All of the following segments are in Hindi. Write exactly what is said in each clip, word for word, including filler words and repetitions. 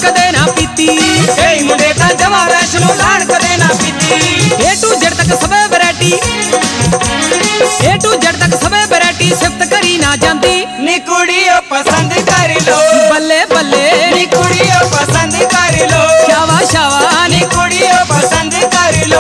कदे ना पीती, कई मुंडे तां जमा वैष्णो लाड़ कदे ना पीती। ए टू जेड तक सबे वैरायटी, ए टू जेड तक सबे वैरायटी सिफ्त करी ना जांदी। नी कुड़ियो पसंद कर लो, बल्ले बल्ले नी कुड़ियो पसंद कर लो, शावा शावा नी कुड़ियो पसंद कर लो।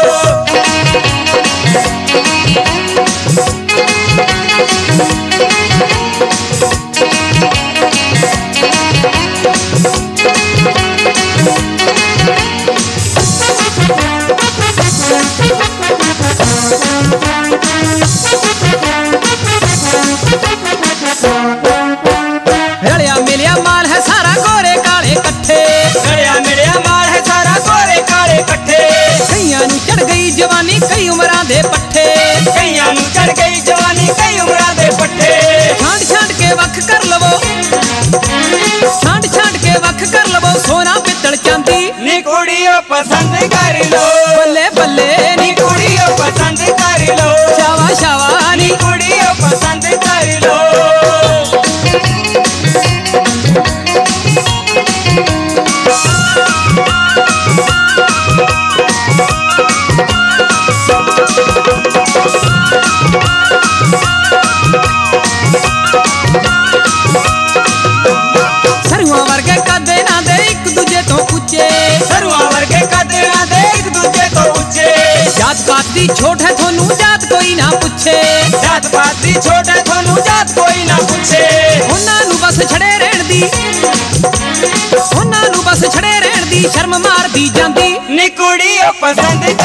रलिया मिलिया माल है सारा गोरे काले कट्ठे, रलिया मिलिया माल है सारा गोरे काले कट्ठे। कईयां नू चढ़ गई जवानी कई उमरां दे पट्ठे, कईयां नू चढ़ गई जवानी कई उमरां दे पट्ठे। छांट छांट के वख कर लवो, छांट छांट के वख कर लवो सोना पित्तल चांदी। नी कुड़ियो पसंद कर लो, बल्ले बल्ले नी कुड़ियो पसंद कर लो, शावा शावा नी कुड़ियो पसंद कर लो। सरुआ वर्गे कदे ना दे एक दूजे तो ऊंचे, सरुआ वर्गे कदे ना दे एक दूजे तो ऊंचे। जात पात दी छोट है थोनू जात कोई ना पूछे, जात पात दी छोट है थोनू जात कोई ना पूछे। उन्हां नू बस छड़े रहण दी, उन्हां नू बस छड़े रहण दी शर्म मार दी जांदी। नी कुड़ियो पसंद